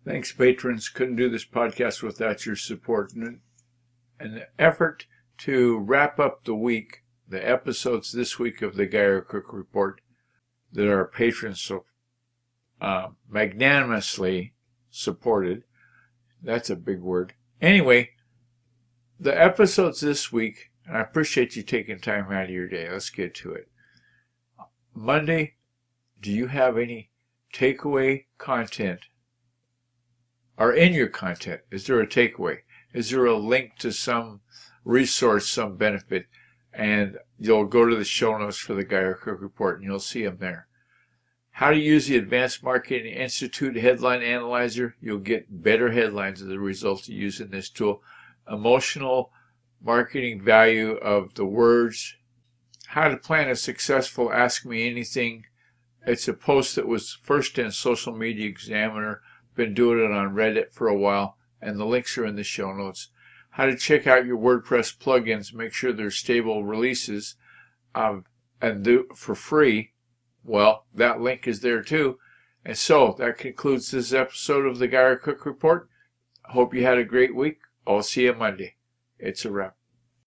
Thanks, patrons. Couldn't do this podcast without your support. In an effort to wrap up the week, the episodes this week of the Geyer Cook Report that our patrons so magnanimously supported. That's a big word. Anyway, the episodes this week, and I appreciate you taking time out of your day. Let's get to it. Monday, do you have any takeaway content? Or in your content, is there a takeaway? Is there a link to some resource, some benefit? And you'll go to the show notes for the Geyer Cook Report and you'll see them there. How to use the Advanced Marketing Institute Headline Analyzer. You'll get better headlines as a result of using this tool. Emotional marketing value of the words. How to plan a successful Ask Me Anything. It's a post that was first in Social Media Examiner. Been doing it on Reddit for a while, and the links are in the show notes. How to check out your WordPress plugins, make sure they're stable releases, and do for free. Well, that link is there too. And so that concludes this episode of the Geyer Cook Report. I hope you had a great week. I'll see you Monday. It's a wrap.